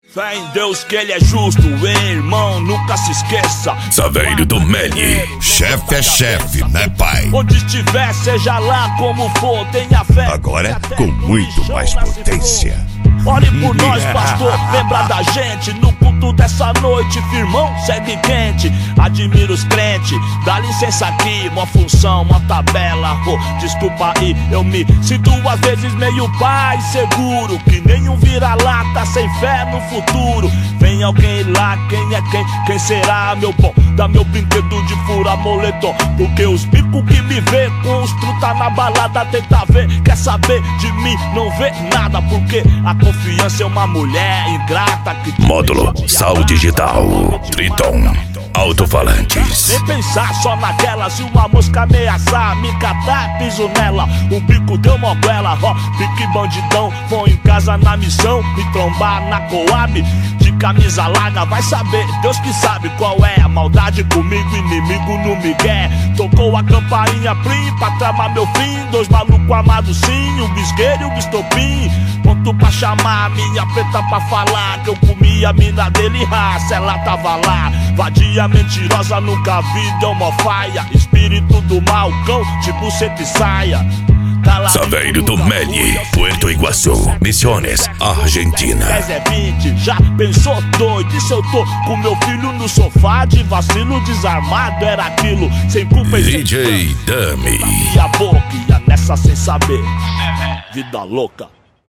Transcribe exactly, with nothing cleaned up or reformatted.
Fé em Deus que ele é justo, hein, irmão, nunca se esqueça. Saveiro do Meli, chefe é chefe, né, pai? Onde estiver, seja lá como for, tenha fé. Agora com muito mais potência. Ore por nós, pastor, lembra da gente no culto dessa noite, firmão, segue quente. Admiro os crentes, dá licença aqui, uma função, uma tabela. Oh, desculpa aí, eu me sinto às vezes meio pai seguro, que nenhum vira-lata sem fé no futuro. Vem alguém lá, quem é quem? Quem será, meu bom? Dá meu brinquedo de fura moletom, porque os bicos que me vê com os truta na balada tenta ver, quer saber de mim, não vê nada, porque a confiança é uma mulher ingrata que... Módulo Sal Digital Triton Alto-falantes. Nem pensar só naquela, se uma mosca ameaçar, me catar, piso nela. O bico deu moguela, ó, pique bandidão. Vou em casa na missão, me trombar na Coab de camisa larga, vai saber, Deus que sabe qual é a maldade comigo, inimigo no migué. Tocou a campainha plim pra tramar meu fim, dois malucos amados sim, o bisqueiro e o bistopim. Ponto pra chamar a minha preta pra falar que eu comi a mina dele, raça, ela tava lá. Vadia mentirosa, nunca vi, deu mó faia. Espírito do mal, cão, tipo seta e saia. Saveiro do Meli, Puerto Iguaçu, Misiones, Argentina. dez é vinte, já pensou doido? E se eu tô com meu filho no sofá de vacilo desarmado? Era aquilo, sem culpa e D J Dummy. E a boca ia nessa sem saber. Vida louca.